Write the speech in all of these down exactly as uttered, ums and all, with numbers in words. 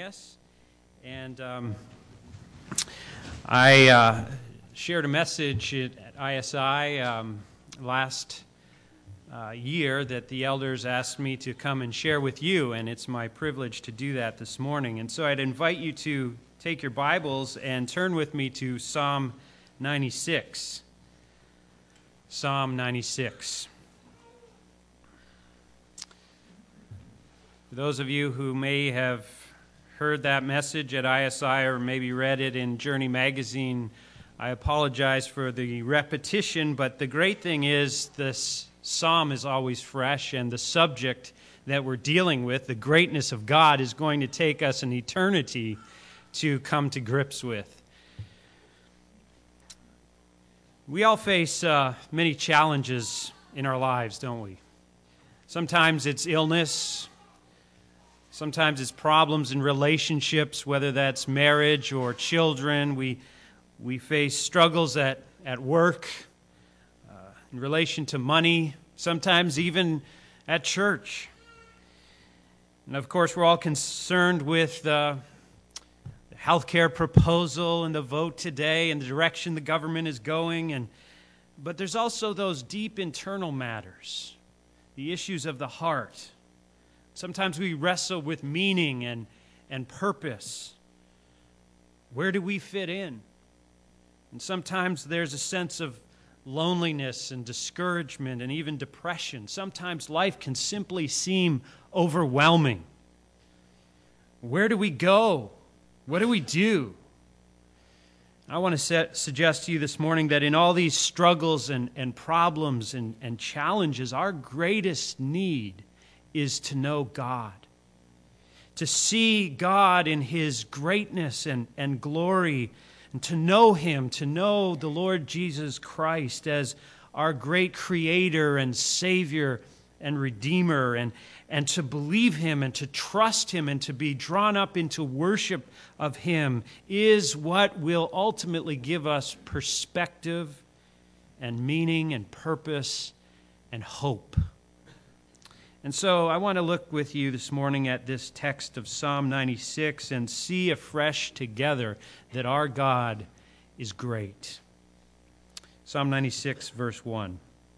Yes. And um, I uh, shared a message at I S I um, last uh, year that the elders asked me to come and share with you, and it's my privilege to do that this morning. And so I'd invite you to take your Bibles and turn with me to Psalm ninety-six. Psalm ninety-six. For those of you who may have heard that message at I S I or maybe read it in Journey Magazine, I apologize for the repetition, but the great thing is this psalm is always fresh, and the subject that we're dealing with, the greatness of God, is going to take us an eternity to come to grips with. We all face uh, many challenges in our lives, don't we? Sometimes it's illness. Sometimes it's problems in relationships, whether that's marriage or children. We we face struggles at, at work, uh, in relation to money, sometimes even at church. And of course, we're all concerned with uh, the health care proposal and the vote today and the direction the government is going. And but there's also those deep internal matters, the issues of the heart. Sometimes we wrestle with meaning and, and purpose. Where do we fit in? And sometimes there's a sense of loneliness and discouragement and even depression. Sometimes life can simply seem overwhelming. Where do we go? What do we do? I want to set, suggest to you this morning that in all these struggles and, and problems and, and challenges, our greatest need is to know God, to see God in His greatness and, and glory, and to know Him, to know the Lord Jesus Christ as our great Creator and Savior and Redeemer, and, and to believe Him and to trust Him and to be drawn up into worship of Him is what will ultimately give us perspective and meaning and purpose and hope. And so I want to look with you this morning at this text of Psalm ninety-six and see afresh together that our God is great. Psalm ninety-six, verse one.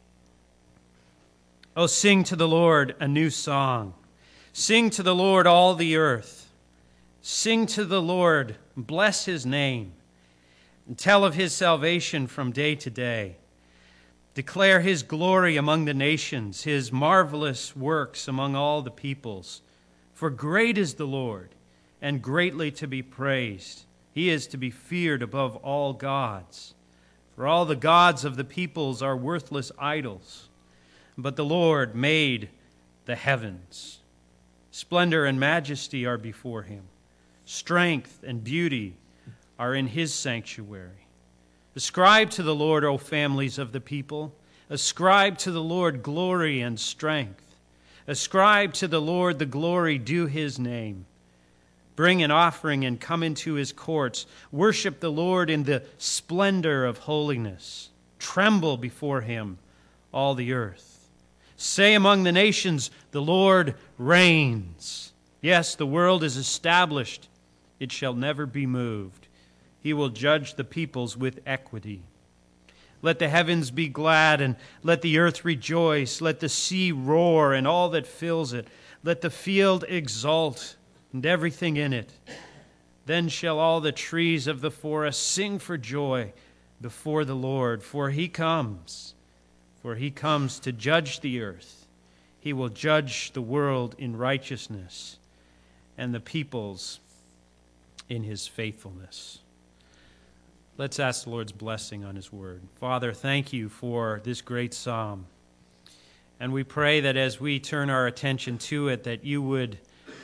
Oh, sing to the Lord a new song. Sing to the Lord all the earth. Sing to the Lord, bless His name, and tell of His salvation from day to day. Declare His glory among the nations, His marvelous works among all the peoples. For great is the Lord, and greatly to be praised. He is to be feared above all gods. For all the gods of the peoples are worthless idols. But the Lord made the heavens. Splendor and majesty are before Him. Strength and beauty are in His sanctuary. Ascribe to the Lord, O families of the people. Ascribe to the Lord glory and strength. Ascribe to the Lord the glory due His name. Bring an offering and come into His courts. Worship the Lord in the splendor of holiness. Tremble before Him, all the earth. Say among the nations, the Lord reigns. Yes, the world is established. It shall never be moved. He will judge the peoples with equity. Let the heavens be glad, and let the earth rejoice. Let the sea roar, and all that fills it. Let the field exult, and everything in it. Then shall all the trees of the forest sing for joy before the Lord, for He comes. For He comes to judge the earth. He will judge the world in righteousness, and the peoples in His faithfulness. Let's ask the Lord's blessing on His word. Father, thank You for this great psalm. And we pray that as we turn our attention to it, that You would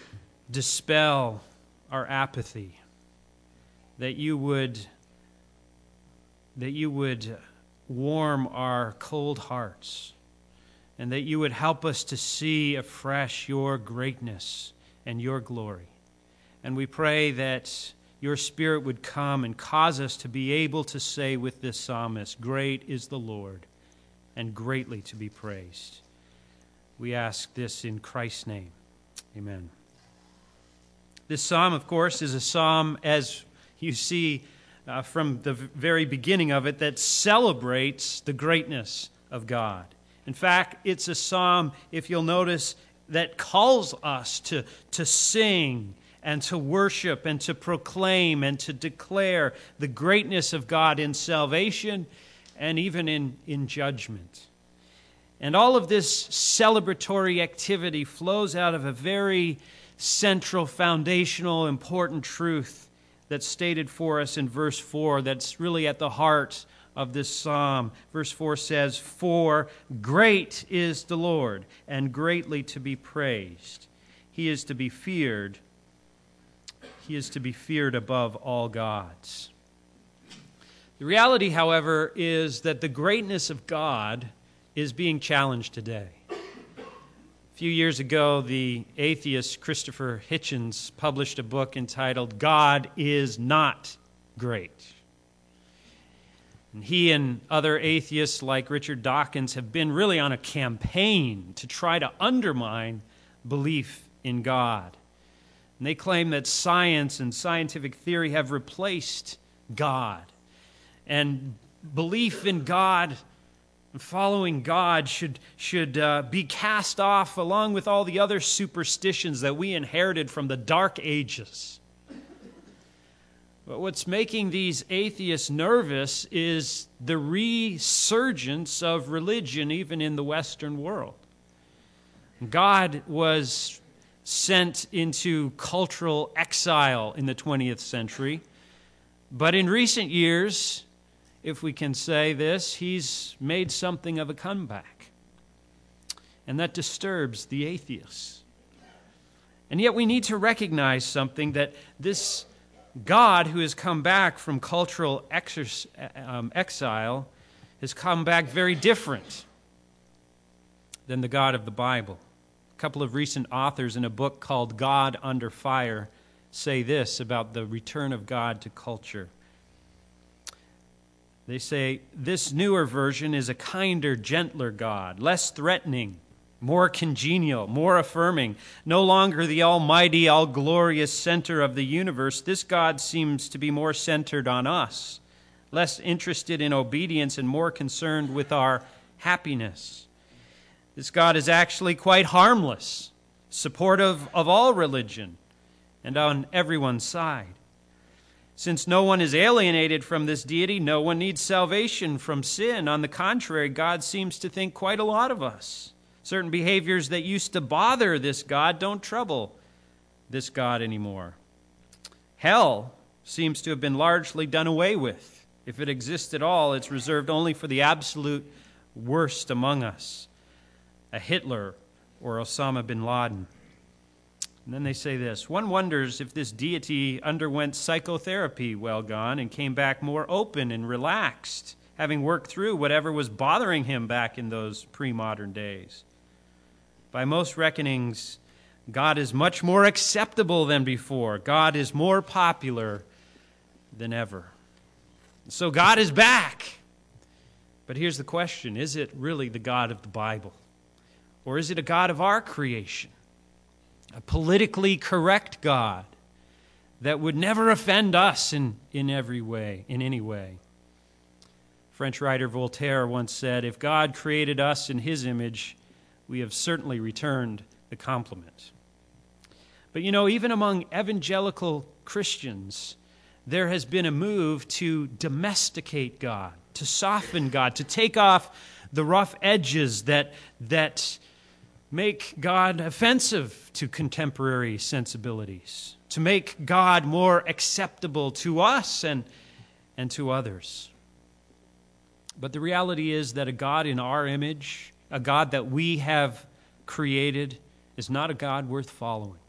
dispel our apathy, that You would, that You would warm our cold hearts, and that You would help us to see afresh Your greatness and Your glory. And we pray that Your Spirit would come and cause us to be able to say with this psalmist, great is the Lord, and greatly to be praised. We ask this in Christ's name. Amen. This psalm, of course, is a psalm, as you see uh, from the very beginning of it, that celebrates the greatness of God. In fact, it's a psalm, if you'll notice, that calls us to, to sing and to worship and to proclaim and to declare the greatness of God in salvation and even in, in judgment. And all of this celebratory activity flows out of a very central, foundational, important truth that's stated for us in verse four, that's really at the heart of this psalm. Verse four says, "For great is the Lord, and greatly to be praised. He is to be feared. He is to be feared above all gods." The reality, however, is that the greatness of God is being challenged today. A few years ago, the atheist Christopher Hitchens published a book entitled "God is Not Great." And he and other atheists like Richard Dawkins have been really on a campaign to try to undermine belief in God. And they claim that science and scientific theory have replaced God. And belief in God and following God should, should uh, be cast off along with all the other superstitions that we inherited from the Dark Ages. But what's making these atheists nervous is the resurgence of religion even in the Western world. God was sent into cultural exile in the twentieth century, but in recent years, if we can say this, he's made something of a comeback. And that disturbs the atheists. And yet we need to recognize something, that this God who has come back from cultural exer- um, exile has come back very different than the God of the Bible. A couple of recent authors in a book called God Under Fire say this about the return of God to culture. They say, "This newer version is a kinder, gentler God, less threatening, more congenial, more affirming. No longer the almighty, all-glorious center of the universe, this God seems to be more centered on us, less interested in obedience and more concerned with our happiness. This God is actually quite harmless, supportive of all religion, and on everyone's side. Since no one is alienated from this deity, no one needs salvation from sin. On the contrary, God seems to think quite a lot of us. Certain behaviors that used to bother this God don't trouble this God anymore. Hell seems to have been largely done away with. If it exists at all, it's reserved only for the absolute worst among us, a Hitler or Osama bin Laden." And then they say this, "One wonders if this deity underwent psychotherapy well gone and came back more open and relaxed, having worked through whatever was bothering him back in those pre-modern days. By most reckonings, God is much more acceptable than before. God is more popular than ever." So God is back. But here's the question, is it really the God of the Bible? Or is it a God of our creation? A politically correct God that would never offend us in, in every way, in any way. French writer Voltaire once said, "If God created us in his image, we have certainly returned the compliment." But you know, even among evangelical Christians, there has been a move to domesticate God, to soften God, to take off the rough edges that that make God offensive to contemporary sensibilities, to make God more acceptable to us and, and to others. But the reality is that a God in our image, a God that we have created, is not a God worth following.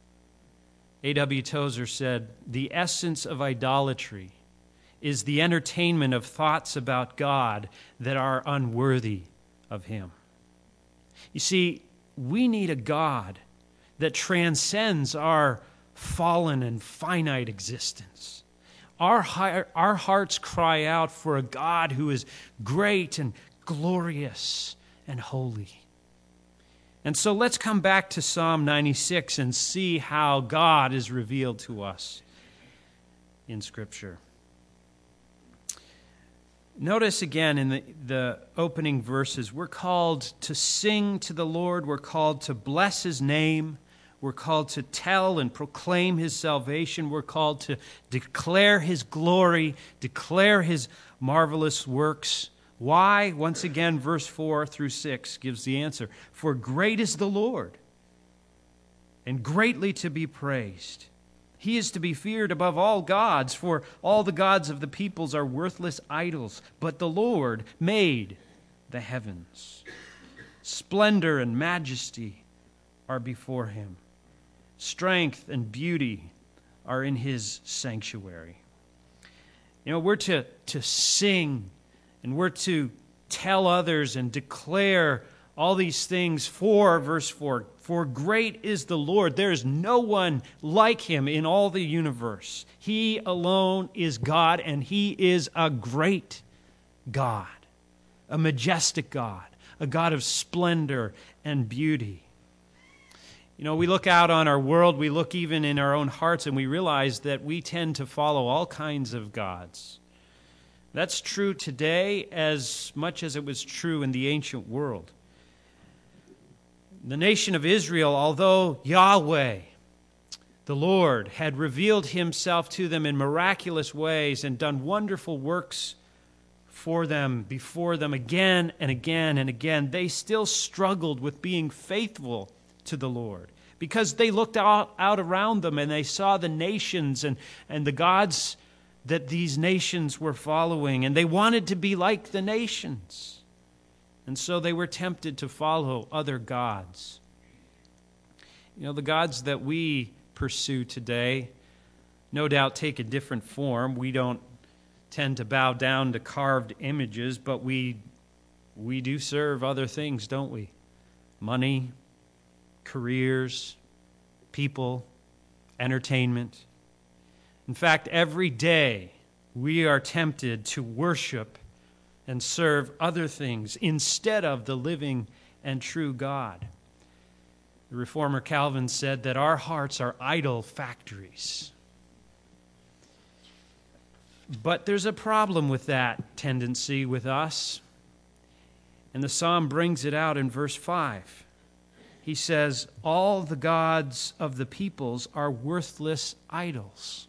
A W Tozer said, "The essence of idolatry is the entertainment of thoughts about God that are unworthy of Him." You see, we need a God that transcends our fallen and finite existence. Our, heart, our hearts cry out for a God who is great and glorious and holy. And so let's come back to Psalm ninety-six and see how God is revealed to us in Scripture. Notice again in the, the opening verses, we're called to sing to the Lord. We're called to bless His name. We're called to tell and proclaim His salvation. We're called to declare His glory, declare His marvelous works. Why? Once again, verse four through six gives the answer. For great is the Lord, and greatly to be praised. He is to be feared above all gods, for all the gods of the peoples are worthless idols. But the Lord made the heavens. Splendor and majesty are before Him. Strength and beauty are in His sanctuary. You know, we're to, to sing, and we're to tell others and declare all these things for, verse four, for great is the Lord. There is no one like Him in all the universe. He alone is God, and He is a great God, a majestic God, a God of splendor and beauty. You know, we look out on our world, we look even in our own hearts, and we realize that we tend to follow all kinds of gods. That's true today as much as it was true in the ancient world. The nation of Israel, although Yahweh, the Lord, had revealed Himself to them in miraculous ways and done wonderful works for them, before them again and again and again, they still struggled with being faithful to the Lord because they looked out, out around them and they saw the nations and, and the gods that these nations were following, and they wanted to be like the nations. And so they were tempted to follow other gods. You know, the gods that we pursue today no doubt take a different form. We don't tend to bow down to carved images, but we we do serve other things, don't we? Money, careers, people, entertainment. In fact, every day we are tempted to worship and serve other things instead of the living and true God. The reformer Calvin said that our hearts are idol factories. But there's a problem with that tendency with us. And the psalm brings it out in verse five. He says, all the gods of the peoples are worthless idols.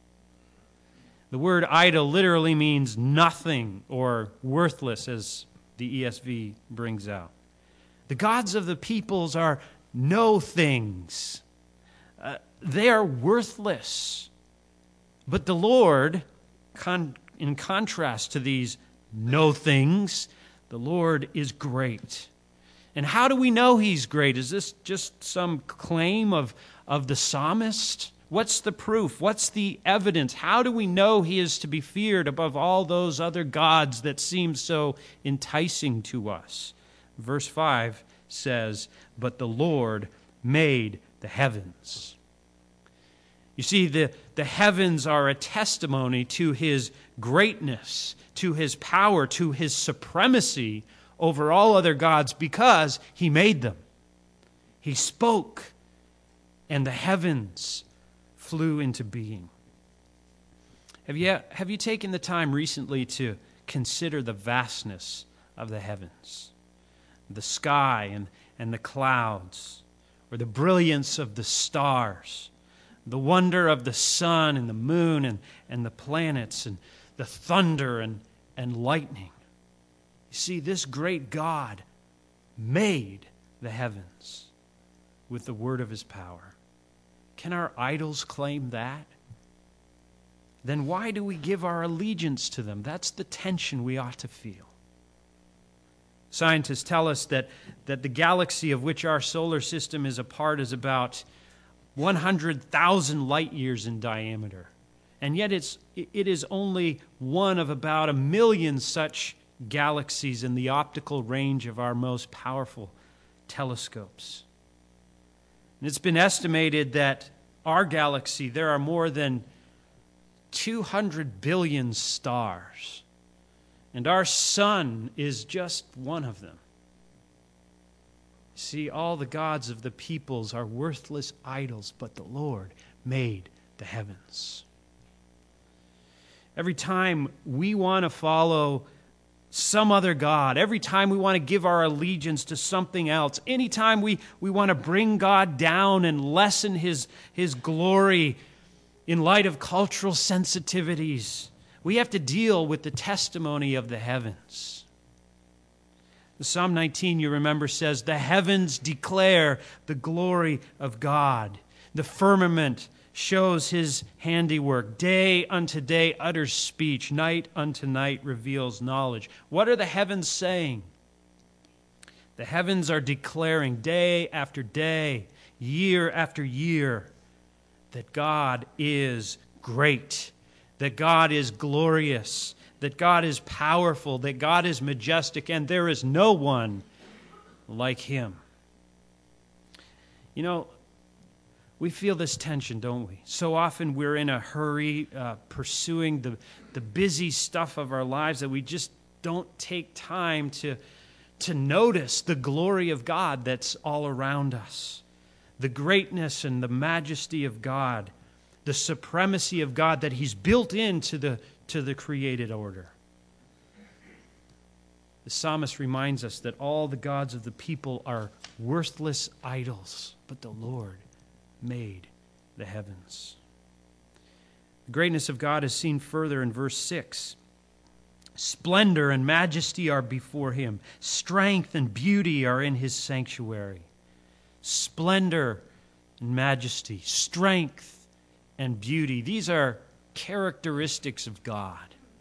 The word idol literally means nothing or worthless, as the E S V brings out. The gods of the peoples are no things. Uh, they are worthless. But the Lord, con- in contrast to these no things, the Lord is great. And how do we know He's great? Is this just some claim of, of the psalmist? What's the proof? What's the evidence? How do we know He is to be feared above all those other gods that seem so enticing to us? Verse five says, but the Lord made the heavens. You see, the, the heavens are a testimony to His greatness, to His power, to His supremacy over all other gods because He made them. He spoke, and the heavens flew into being. Have you, have you taken the time recently to consider the vastness of the heavens, the sky and, and the clouds, or the brilliance of the stars, the wonder of the sun and the moon and, and the planets and the thunder and, and lightning? You see, this great God made the heavens with the word of His power. Can our idols claim that? Then why do we give our allegiance to them? That's the tension we ought to feel. Scientists tell us that, that the galaxy of which our solar system is a part is about one hundred thousand light years in diameter. And yet it's, it is only one of about a million such galaxies in the optical range of our most powerful telescopes. And it's been estimated that our galaxy, there are more than two hundred billion stars. And our sun is just one of them. See, all the gods of the peoples are worthless idols, but the Lord made the heavens. Every time we want to follow some other god, every time we want to give our allegiance to something else, anytime we, we want to bring God down and lessen his, his glory in light of cultural sensitivities, we have to deal with the testimony of the heavens. Psalm nineteen, you remember, says, "The heavens declare the glory of God. The firmament shows his handiwork. Day unto day utters speech. Night unto night reveals knowledge." What are the heavens saying? The heavens are declaring day after day, year after year, that God is great, that God is glorious, that God is powerful, that God is majestic, and there is no one like him. You know, we feel this tension, don't we? So often we're in a hurry, uh, pursuing the, the busy stuff of our lives, that we just don't take time to, to notice the glory of God that's all around us, the greatness and the majesty of God, the supremacy of God that he's built into the, to the created order. The psalmist reminds us that all the gods of the people are worthless idols, but the Lord made the heavens. The greatness of God is seen further in verse six. Splendor and majesty are before him. Strength and beauty are in his sanctuary. Splendor and majesty, strength and beauty. These are characteristics of God.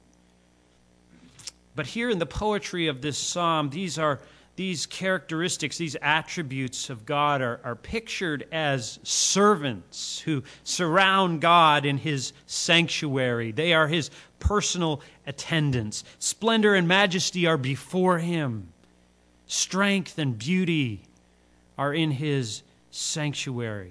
But here in the poetry of this psalm, these are these characteristics, these attributes of God are, are pictured as servants who surround God in his sanctuary. They are his personal attendants. Splendor and majesty are before him. Strength and beauty are in his sanctuary.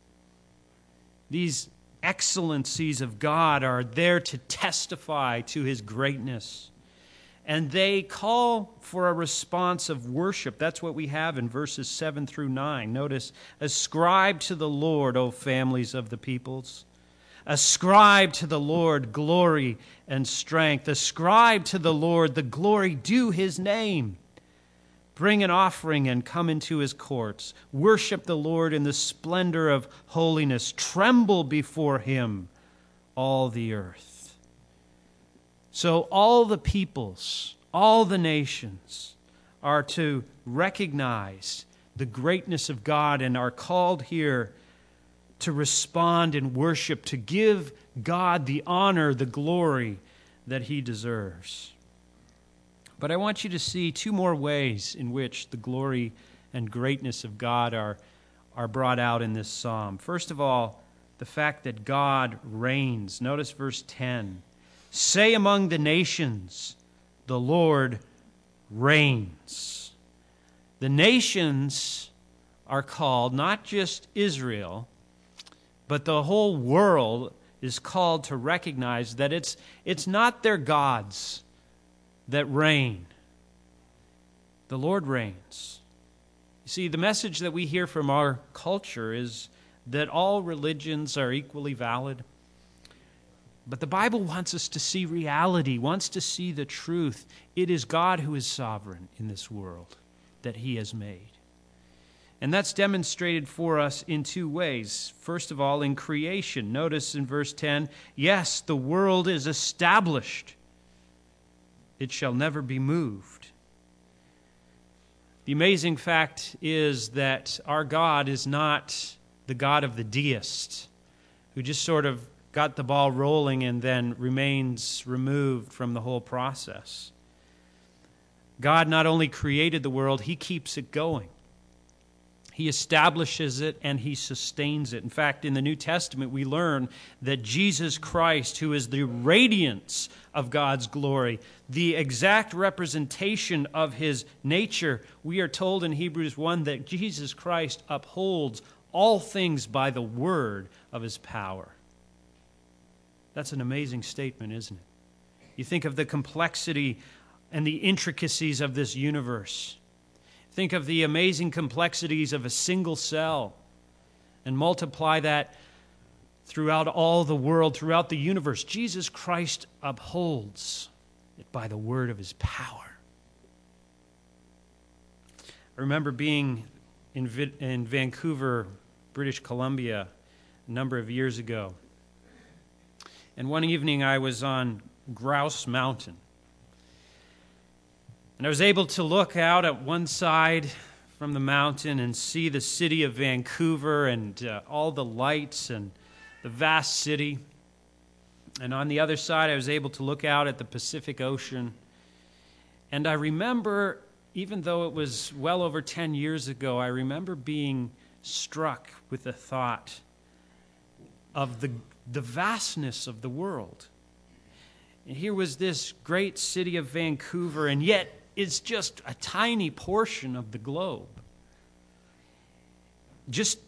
These excellencies of God are there to testify to his greatness. And they call for a response of worship. That's what we have in verses seven through nine. Notice, ascribe to the Lord, O families of the peoples. Ascribe to the Lord glory and strength. Ascribe to the Lord the glory due his name. Bring an offering and come into his courts. Worship the Lord in the splendor of holiness. Tremble before him, all the earth. So all the peoples, all the nations are to recognize the greatness of God and are called here to respond in worship, to give God the honor, the glory that he deserves. But I want you to see two more ways in which the glory and greatness of God are, are brought out in this psalm. First of all, the fact that God reigns. Notice verse ten. Say among the nations, the Lord reigns. The nations are called, not just Israel, but the whole world is called to recognize that it's, it's not their gods that reign. The Lord reigns. You see, the message that we hear from our culture is that all religions are equally valid. But the Bible wants us to see reality, wants to see the truth. It is God who is sovereign in this world that he has made. And that's demonstrated for us in two ways. First of all, in creation. Notice in verse ten, yes, the world is established. It shall never be moved. The amazing fact is that our God is not the God of the deist, who just sort of got the ball rolling and then remains removed from the whole process. God not only created the world, he keeps it going. He establishes it and he sustains it. In fact, in the New Testament, we learn that Jesus Christ, who is the radiance of God's glory, the exact representation of his nature, we are told in Hebrews one that Jesus Christ upholds all things by the word of his power. That's an amazing statement, isn't it? You think of the complexity and the intricacies of this universe. Think of the amazing complexities of a single cell and multiply that throughout all the world, throughout the universe. Jesus Christ upholds it by the word of his power. I remember being in, in Vancouver, British Columbia, a number of years ago. And one evening I was on Grouse Mountain. And I was able to look out at one side from the mountain and see the city of Vancouver and uh, all the lights and the vast city. And on the other side, I was able to look out at the Pacific Ocean. And I remember, even though it was well over ten years ago, I remember being struck with the thought of the, the vastness of the world. And here was this great city of Vancouver, and yet it's just a tiny portion of the globe. Just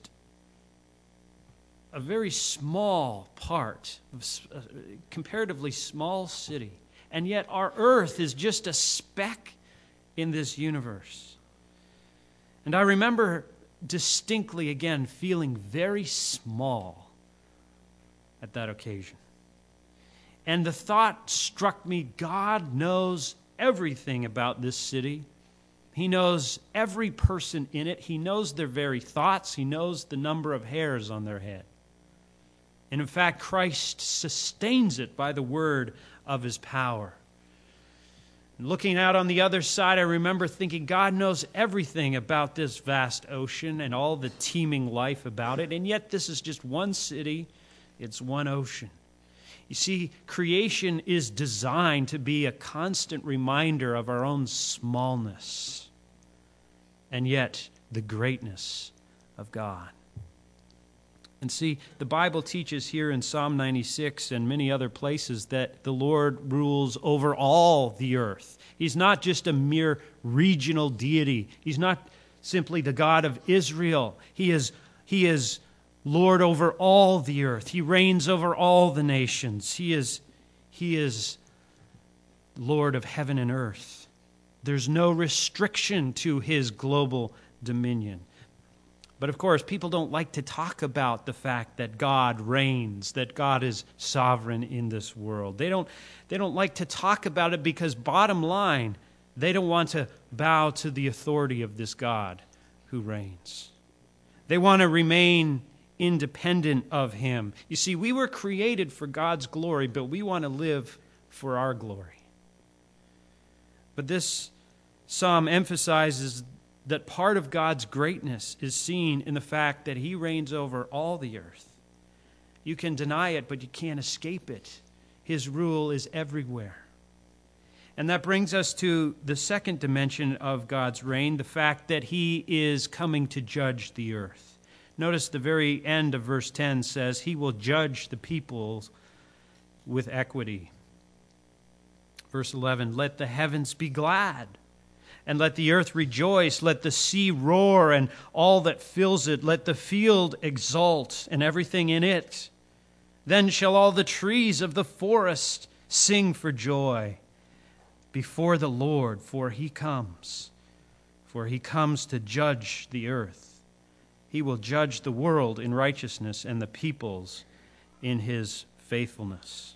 a very small part of a comparatively small city. And yet our earth is just a speck in this universe. And I remember distinctly again feeling very small at that occasion. And the thought struck me, God knows everything about this city. He knows every person in it. He knows their very thoughts. He knows the number of hairs on their head. And in fact, Christ sustains it by the word of his power. And looking out on the other side, I remember thinking, God knows everything about this vast ocean and all the teeming life about it. And yet this is just one city. It's one ocean. You see, creation is designed to be a constant reminder of our own smallness and yet the greatness of God. And see, the Bible teaches here in Psalm ninety-six and many other places that the Lord rules over all the earth. He's not just a mere regional deity. He's not simply the God of Israel. He is, he is Lord over all the earth. He reigns over all the nations. He is, he is Lord of heaven and earth. There's no restriction to his global dominion. But of course, people don't like to talk about the fact that God reigns, that God is sovereign in this world. They don't, they don't like to talk about it because, bottom line, they don't want to bow to the authority of this God who reigns. They want to remain independent of him. You see, we were created for God's glory, but we want to live for our glory. But this psalm emphasizes that part of God's greatness is seen in the fact that he reigns over all the earth. You can deny it, but you can't escape it. His rule is everywhere. And that brings us to the second dimension of God's reign, the fact that he is coming to judge the earth. Notice the very end of verse ten says, he will judge the peoples with equity. Verse eleven, let the heavens be glad, and let the earth rejoice. Let the sea roar, and all that fills it. Let the field exult, and everything in it. Then shall all the trees of the forest sing for joy before the Lord, for he comes. For he comes to judge the earth. He will judge the world in righteousness and the peoples in his faithfulness.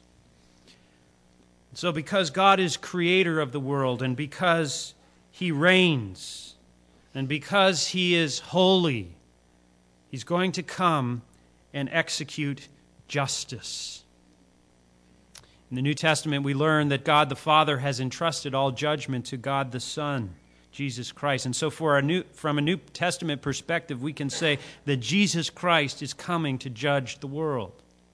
So because God is creator of the world, and because he reigns, and because he is holy, he's going to come and execute justice. In the New Testament, we learn that God the Father has entrusted all judgment to God the Son, Jesus Christ. And so for a new, from a New Testament perspective, we can say that Jesus Christ is coming to judge the world.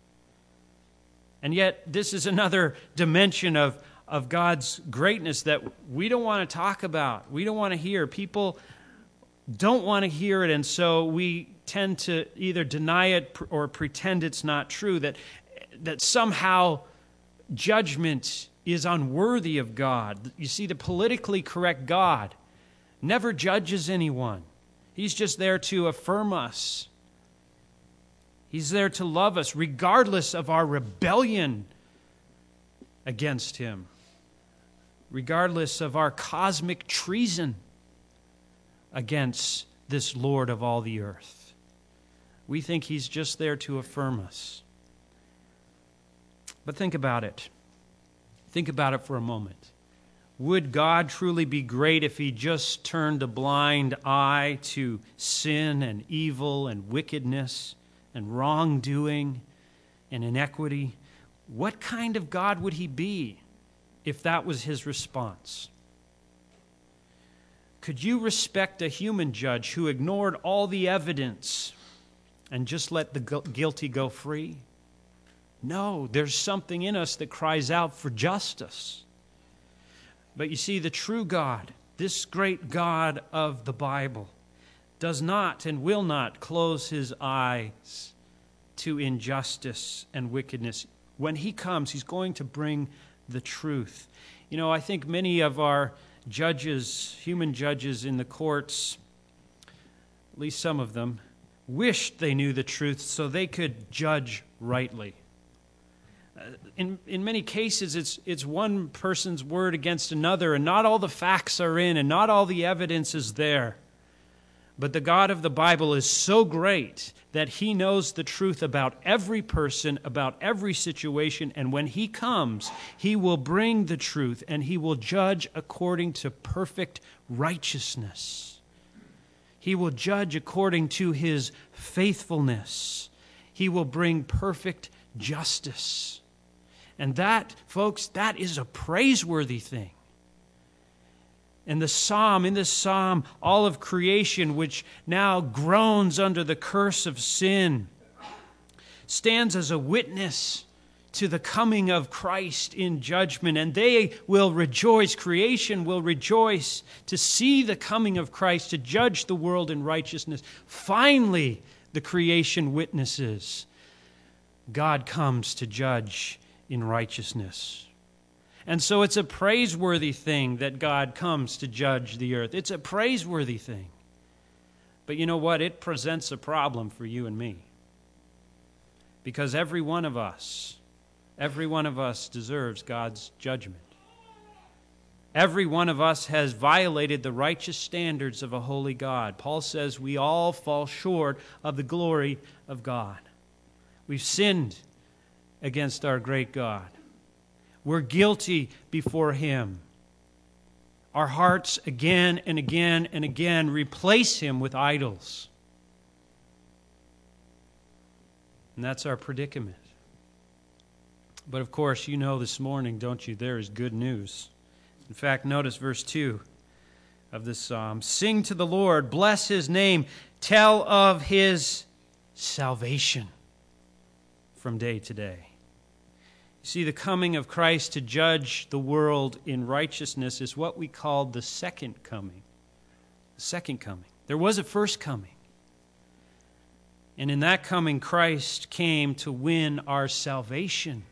And yet, this is another dimension of, of God's greatness that we don't want to talk about. We don't want to hear. People don't want to hear it, and so we tend to either deny it or pretend it's not true, that, that somehow judgment is unworthy of God. You see, the politically correct God never judges anyone. He's just there to affirm us. He's there to love us regardless of our rebellion against him, regardless of our cosmic treason. against this Lord of all the earth. We think he's just there to affirm us. But think about it. Think about it for a moment. Would God truly be great if he just turned a blind eye to sin and evil and wickedness and wrongdoing and inequity? What kind of God would he be if that was his response? Could you respect a human judge who ignored all the evidence and just let the guilty go free? No, there's something in us that cries out for justice. But you see, the true God, this great God of the Bible, does not and will not close his eyes to injustice and wickedness. When he comes, he's going to bring the truth. You know, I think many of our judges, human judges in the courts, at least some of them, wished they knew the truth so they could judge rightly. In in many cases, it's it's one person's word against another, and not all the facts are in, and not all the evidence is there. But the God of the Bible is so great that he knows the truth about every person, about every situation, and when he comes, he will bring the truth, and he will judge according to perfect righteousness. He will judge according to his faithfulness. He will bring perfect justice. And that, folks, that is a praiseworthy thing. And the psalm, in this psalm, all of creation, which now groans under the curse of sin, stands as a witness to the coming of Christ in judgment. And they will rejoice, creation will rejoice to see the coming of Christ, to judge the world in righteousness. Finally, the creation witnesses. God comes to judge in righteousness. And so it's a praiseworthy thing that God comes to judge the earth. It's a praiseworthy thing. But you know what? It presents a problem for you and me. Because every one of us, every one of us deserves God's judgment. Every one of us has violated the righteous standards of a holy God. Paul says we all fall short of the glory of God. We've sinned against our great God. We're guilty before him. Our hearts again and again and again replace him with idols. And that's our predicament. But of course, you know this morning, don't you, there is good news. In fact, notice verse two of this psalm. Sing to the Lord, bless his name, tell of his salvation from day to day. You see, the coming of Christ to judge the world in righteousness is what we call the second coming. The second coming. There was a first coming. And in that coming, Christ came to win our salvation.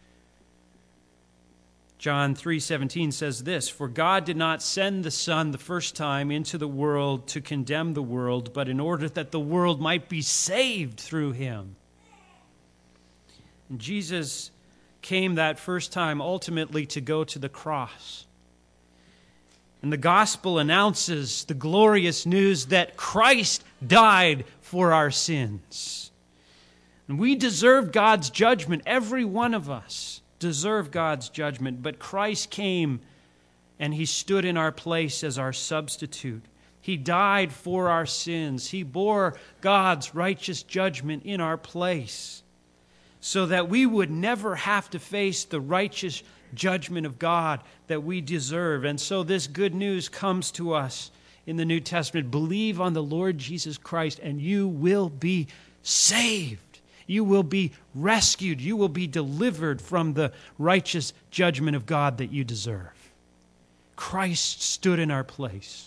John three seventeen says this, for God did not send the Son the first time into the world to condemn the world, but in order that the world might be saved through him. And Jesus came that first time ultimately to go to the cross. And the gospel announces the glorious news that Christ died for our sins. And we deserve God's judgment. Every one of us deserve God's judgment. But Christ came and he stood in our place as our substitute. He died for our sins. He bore God's righteous judgment in our place, so that we would never have to face the righteous judgment of God that we deserve. And so this good news comes to us in the New Testament. Believe on the Lord Jesus Christ and you will be saved. You will be rescued. You will be delivered from the righteous judgment of God that you deserve. Christ stood in our place.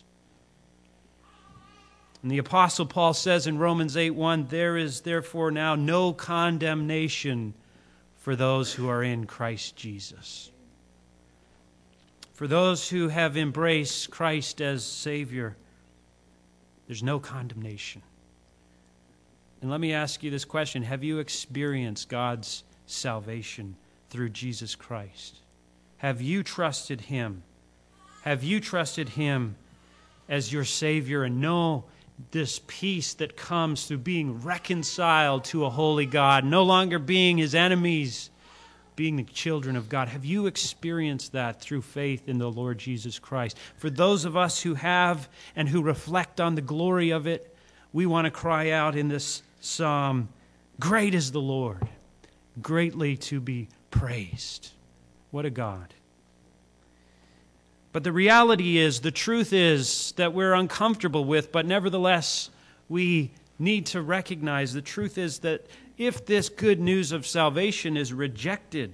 And the Apostle Paul says in Romans eight one, there is therefore now no condemnation for those who are in Christ Jesus. For those who have embraced Christ as Savior, there's no condemnation. And let me ask you this question. Have you experienced God's salvation through Jesus Christ? Have you trusted him? Have you trusted him as your Savior and know this peace that comes through being reconciled to a holy God, no longer being His enemies, being the children of God. Have you experienced that through faith in the Lord Jesus Christ? For those of us who have and who reflect on the glory of it, we want to cry out in this psalm, "Great is the Lord, greatly to be praised." What a God. But the reality is, the truth is that we're uncomfortable with, but nevertheless, we need to recognize the truth is that if this good news of salvation is rejected,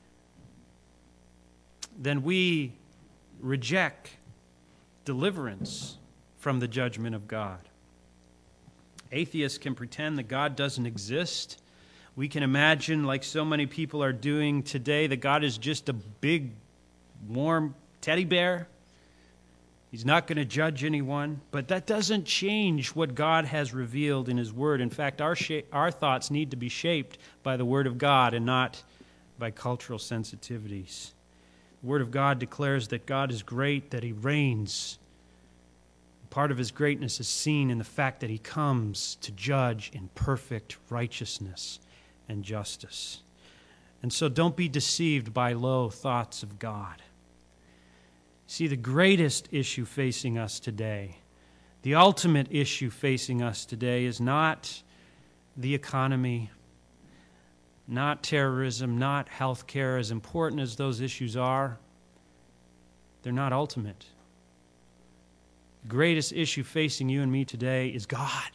then we reject deliverance from the judgment of God. Atheists can pretend that God doesn't exist. We can imagine, like so many people are doing today, that God is just a big, warm teddy bear. He's not going to judge anyone. But that doesn't change what God has revealed in His Word. In fact, our sh- our thoughts need to be shaped by the Word of God and not by cultural sensitivities. The Word of God declares that God is great, that He reigns. Part of His greatness is seen in the fact that He comes to judge in perfect righteousness and justice. And so don't be deceived by low thoughts of God. See, the greatest issue facing us today, the ultimate issue facing us today is not the economy, not terrorism, not health care. As important as those issues are, they're not ultimate. The greatest issue facing you and me today is God.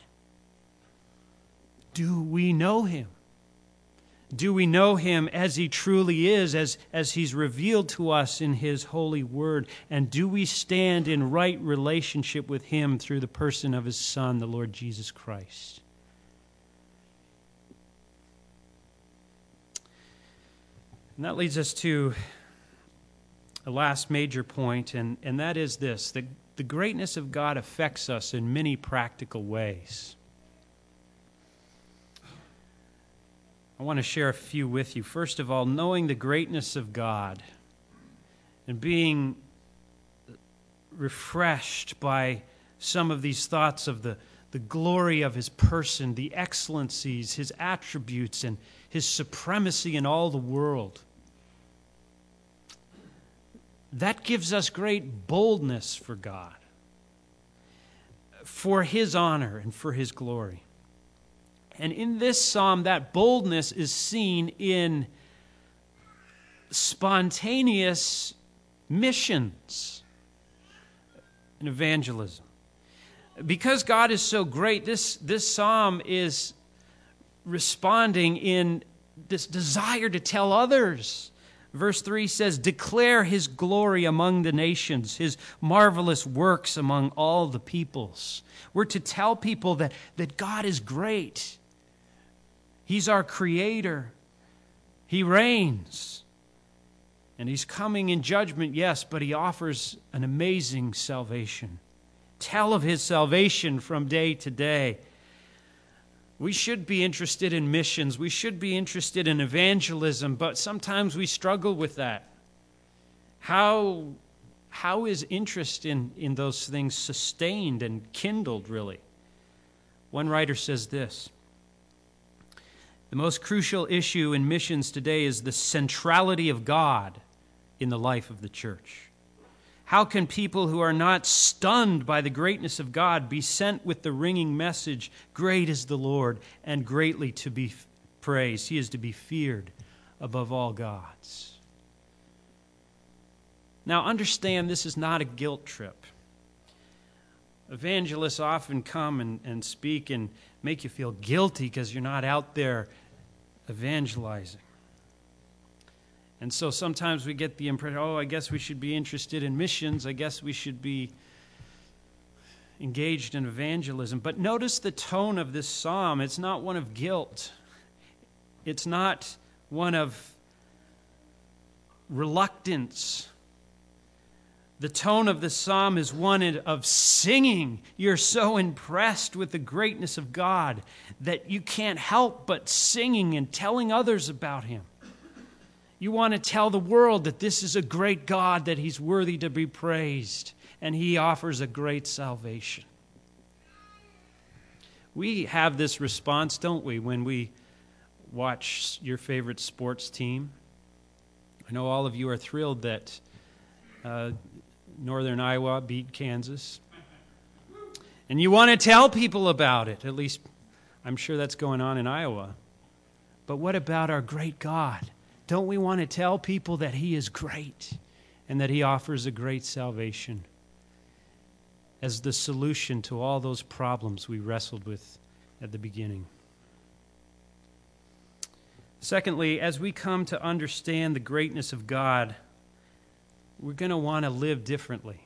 Do we know Him? Do we know Him as He truly is, as, as He's revealed to us in His holy word? And do we stand in right relationship with Him through the person of His Son, the Lord Jesus Christ? And that leads us to a last major point, and, and that is this: that the greatness of God affects us in many practical ways. I want to share a few with you. First of all, knowing the greatness of God and being refreshed by some of these thoughts of the, the glory of His person, the excellencies, His attributes, and His supremacy in all the world. That gives us great boldness for God, for His honor and for His glory. And in this psalm, that boldness is seen in spontaneous missions and evangelism. Because God is so great, this, this psalm is responding in this desire to tell others. Verse three says, "Declare His glory among the nations, His marvelous works among all the peoples." We're to tell people that, that God is great. He's our Creator. He reigns. And He's coming in judgment, yes, but He offers an amazing salvation. Tell of His salvation from day to day. We should be interested in missions. We should be interested in evangelism, but sometimes we struggle with that. How, how is interest in, in those things sustained and kindled, really? One writer says this: "The most crucial issue in missions today is the centrality of God in the life of the church. How can people who are not stunned by the greatness of God be sent with the ringing message, 'Great is the Lord, and greatly to be praised. He is to be feared above all gods'?" Now understand, this is not a guilt trip. Evangelists often come and, and speak and make you feel guilty because you're not out there evangelizing. And so sometimes we get the impression, oh, I guess we should be interested in missions. I guess we should be engaged in evangelism. But notice the tone of this psalm. It's not one of guilt. It's not one of reluctance. The tone of the psalm is one of singing. You're so impressed with the greatness of God that you can't help but singing and telling others about Him. You want to tell the world that this is a great God, that He's worthy to be praised, and He offers a great salvation. We have this response, don't we, when we watch your favorite sports team? I know all of you are thrilled that uh, Northern Iowa beat Kansas. And you want to tell people about it. At least I'm sure that's going on in Iowa. But what about our great God? Don't we want to tell people that He is great and that He offers a great salvation as the solution to all those problems we wrestled with at the beginning? Secondly, as we come to understand the greatness of God, we're going to want to live differently.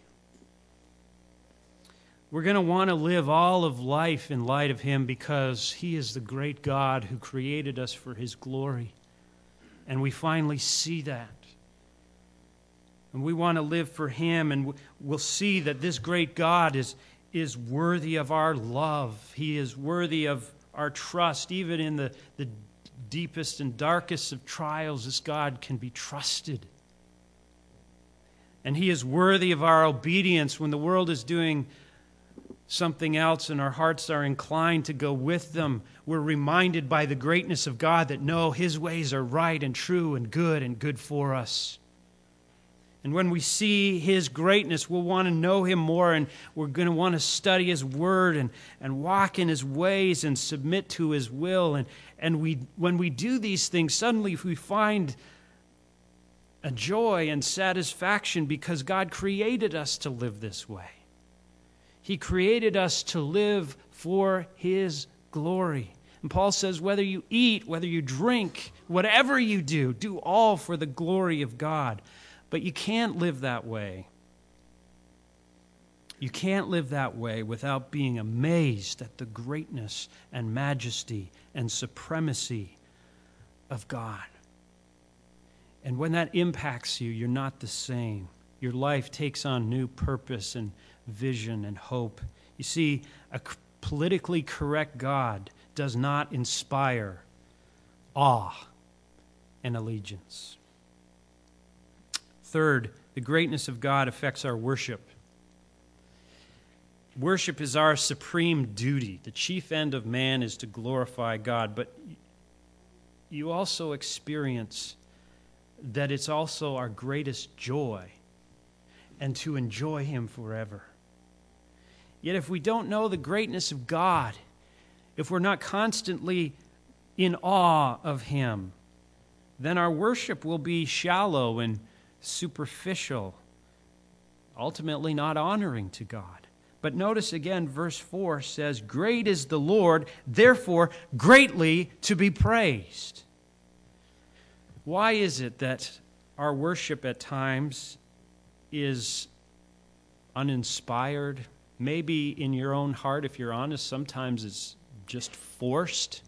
We're going to want to live all of life in light of Him because He is the great God who created us for His glory. And we finally see that. And we want to live for Him, and we'll see that this great God is, is worthy of our love. He is worthy of our trust. Even in the, the deepest and darkest of trials, this God can be trusted. And He is worthy of our obedience when the world is doing something else and our hearts are inclined to go with them. We're reminded by the greatness of God that no, His ways are right and true and good and good for us. And when we see His greatness, we'll want to know Him more, and we're going to want to study His Word and, and walk in His ways and submit to His will. And, and we when we do these things, suddenly we find a joy and satisfaction because God created us to live this way. He created us to live for His glory. And Paul says, whether you eat, whether you drink, whatever you do, do all for the glory of God. But you can't live that way. You can't live that way without being amazed at the greatness and majesty and supremacy of God. And when that impacts you, you're not the same. Your life takes on new purpose and vision and hope. You see, a politically correct God does not inspire awe and allegiance. Third, the greatness of God affects our worship. Worship is our supreme duty. The chief end of man is to glorify God, but you also experience that it's also our greatest joy and to enjoy Him forever. Yet if we don't know the greatness of God, if we're not constantly in awe of Him, then our worship will be shallow and superficial, ultimately not honoring to God. But notice again, verse four says, "Great is the Lord, therefore greatly to be praised." Why is it that our worship at times is uninspired? Maybe in your own heart, if you're honest, sometimes it's just forced.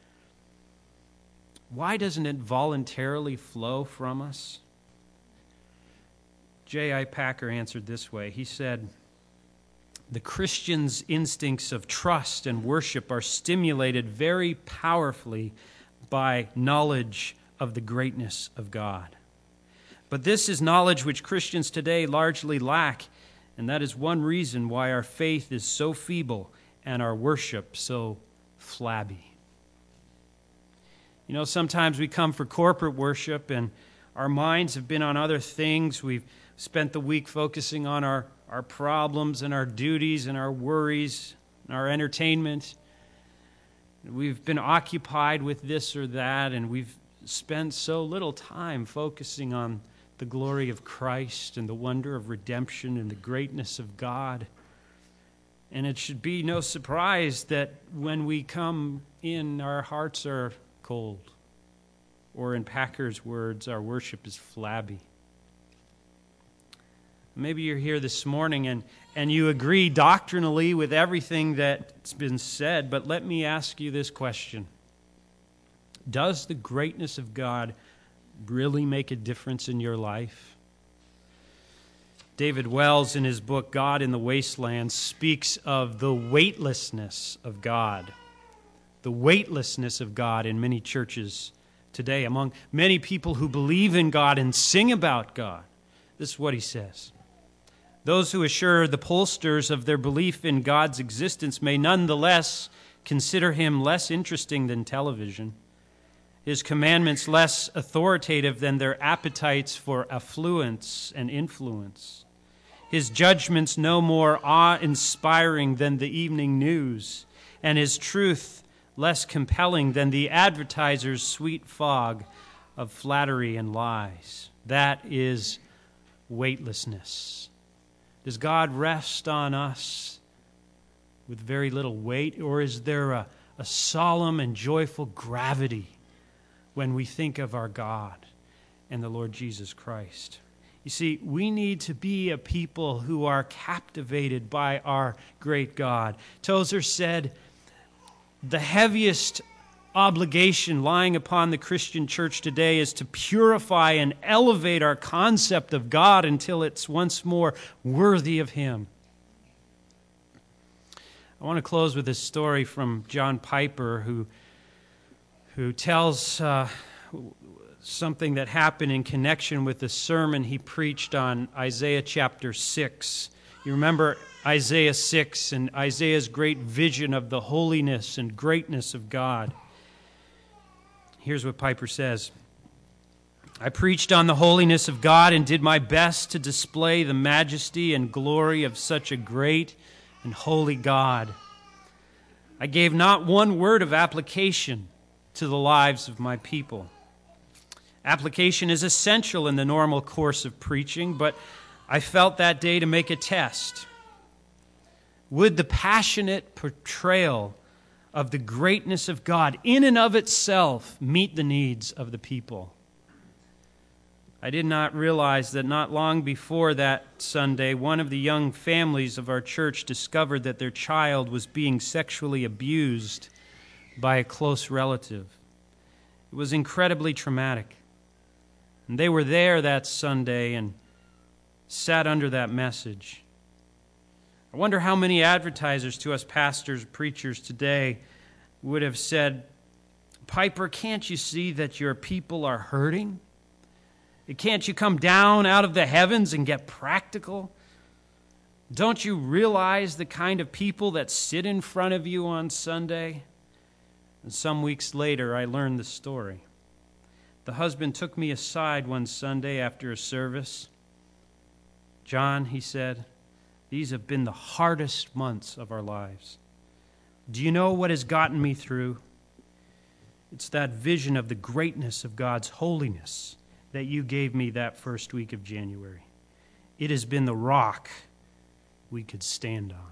Why doesn't it voluntarily flow from us? J I Packer answered this way. He said, "The Christian's instincts of trust and worship are stimulated very powerfully by knowledge of the greatness of God. But this is knowledge which Christians today largely lack, and that is one reason why our faith is so feeble and our worship so flabby." You know, sometimes we come for corporate worship and our minds have been on other things. We've spent the week focusing on our, our problems and our duties and our worries and our entertainment. We've been occupied with this or that, and we've spent so little time focusing on the glory of Christ and the wonder of redemption and the greatness of God. And it should be no surprise that when we come in, our hearts are cold. Or in Packer's words, our worship is flabby. Maybe you're here this morning and, and you agree doctrinally with everything that's been said, but let me ask you this question. Does the greatness of God really make a difference in your life? David Wells, in his book, God in the Wasteland, speaks of the weightlessness of God. The weightlessness of God in many churches today among many people who believe in God and sing about God. This is what he says. Those who assure the pollsters of their belief in God's existence may nonetheless consider him less interesting than television, his commandments less authoritative than their appetites for affluence and influence, his judgments no more awe-inspiring than the evening news, and his truth less compelling than the advertiser's sweet fog of flattery and lies. That is weightlessness. Does God rest on us with very little weight, or is there a, a solemn and joyful gravity when we think of our God and the Lord Jesus Christ? You see, we need to be a people who are captivated by our great God. Tozer said, the heaviest obligation lying upon the Christian church today is to purify and elevate our concept of God until it's once more worthy of Him. I want to close with this story from John Piper, who, who tells uh, something that happened in connection with the sermon he preached on Isaiah chapter six. You remember Isaiah six and Isaiah's great vision of the holiness and greatness of God. Here's what Piper says. I preached on the holiness of God and did my best to display the majesty and glory of such a great and holy God. I gave not one word of application to the lives of my people. Application is essential in the normal course of preaching, but I felt that day to make a test. Would the passionate portrayal of the greatness of God in and of itself meet the needs of the people? I did not realize that not long before that Sunday, one of the young families of our church discovered that their child was being sexually abused by a close relative. It was incredibly traumatic. And they were there that Sunday and sat under that message. I wonder how many advertisers to us pastors, preachers today would have said, Piper, can't you see that your people are hurting? Can't you come down out of the heavens and get practical? Don't you realize the kind of people that sit in front of you on Sunday? And some weeks later, I learned the story. The husband took me aside one Sunday after a service. John, he said, these have been the hardest months of our lives. Do you know what has gotten me through? It's that vision of the greatness of God's holiness that you gave me that first week of January. It has been the rock we could stand on.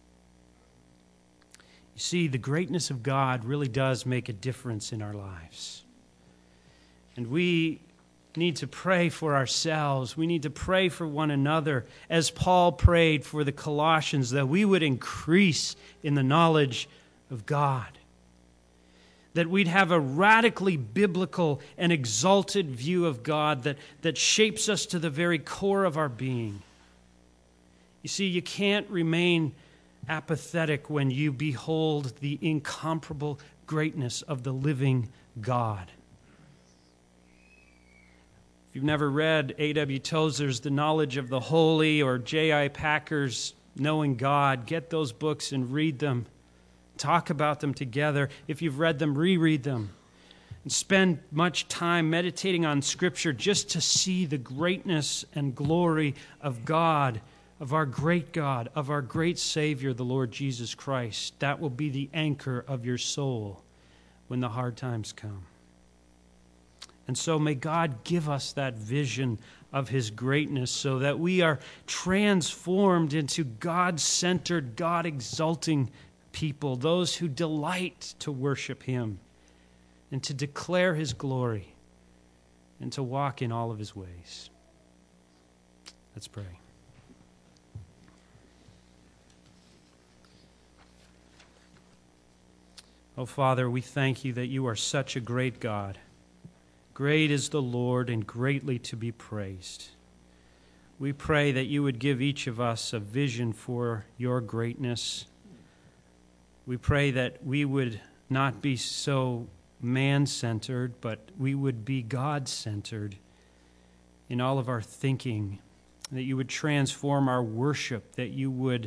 You see, the greatness of God really does make a difference in our lives. And we need to pray for ourselves. We need to pray for one another, as Paul prayed for the Colossians, that we would increase in the knowledge of God. That we'd have a radically biblical and exalted view of God that, that shapes us to the very core of our being. You see, you can't remain apathetic when you behold the incomparable greatness of the living God. If you've never read A W Tozer's The Knowledge of the Holy or J I Packer's Knowing God, get those books and read them. Talk about them together. If you've read them, reread them. And spend much time meditating on Scripture just to see the greatness and glory of God, of our great God, of our great Savior, the Lord Jesus Christ. That will be the anchor of your soul when the hard times come. And so may God give us that vision of His greatness so that we are transformed into God-centered, God-exalting people, those who delight to worship Him and to declare His glory and to walk in all of His ways. Let's pray. Oh, Father, we thank You that You are such a great God. Great is the Lord and greatly to be praised. We pray that You would give each of us a vision for Your greatness. We pray that we would not be so man-centered, but we would be God-centered in all of our thinking, that you would transform our worship, that you would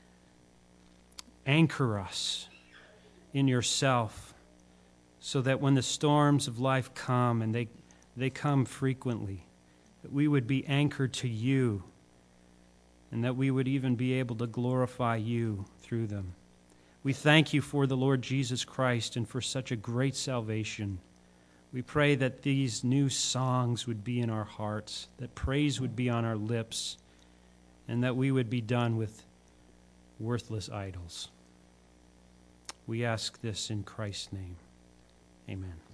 anchor us in yourself, so that when the storms of life come, and they, they come frequently, that we would be anchored to you, and that we would even be able to glorify you through them. We thank you for the Lord Jesus Christ and for such a great salvation. We pray that these new songs would be in our hearts, that praise would be on our lips, and that we would be done with worthless idols. We ask this in Christ's name. Amen.